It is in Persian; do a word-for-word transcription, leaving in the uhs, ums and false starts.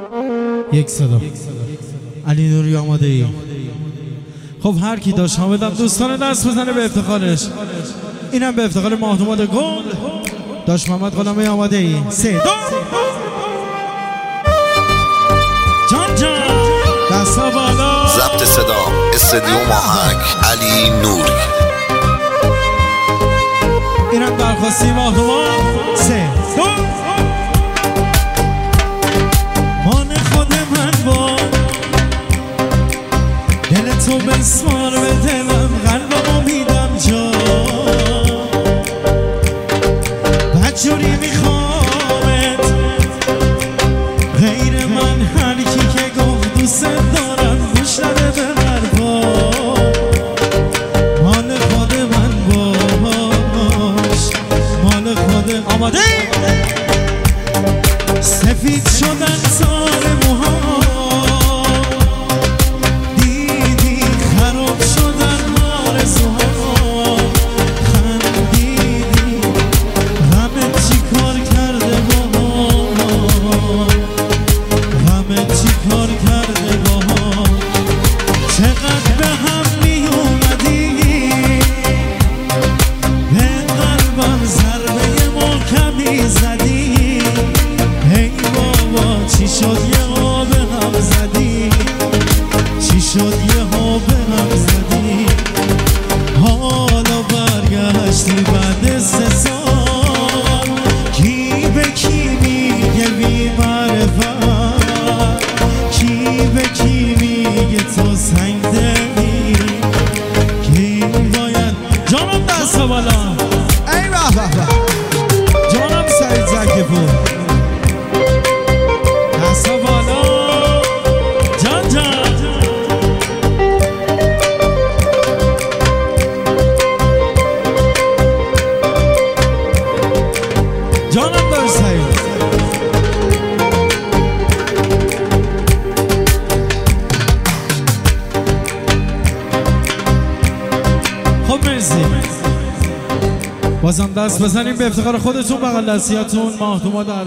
یک صدا علی نوری آماده ای؟ خب هر کی داشت حامدم دوستان دست بزنه به افتخارش. اینم به افتخار ماهدوماد گل داشت محمد غلامی آماده ای؟ سه دو جان جان دستا بالا. ضبط صدا استدیو آهنگ علی نوری. اینم درخواستی ماهدوماد. سه دو مان خود من با دل تو بسمار به دلم، قلبمو میدم جا، بدجوری میخوامت غیر من. هر کی که گفت دوست دارم گوش نده به حرفا، مال خود من باش، مال خود. آماده سفید شدن سال موها، دیدی خراب شدن آرزوها، خندیدی غمت چی کار کرده با ما، غمت چی کار کرده با ما. چقدر به هم می اومدی به قلبم ضربه محکمی زدی. ای بابا چی شد یه ها به هم زدی، چی شد یه ها به هم زدی. حالا برگشتی بعد سه سال، کی به کی میگه بی معرفت، کی به کی میگه تو سنگ دلی، کی باید. جانم دست بالا. ای به به به جانم سعید زکی پور دست بالا. جان جان جانم دار سعید. خب مرسی، بازم دست بزنیم به افتخار خودتون، بغل دستیاتون. ماهدوماد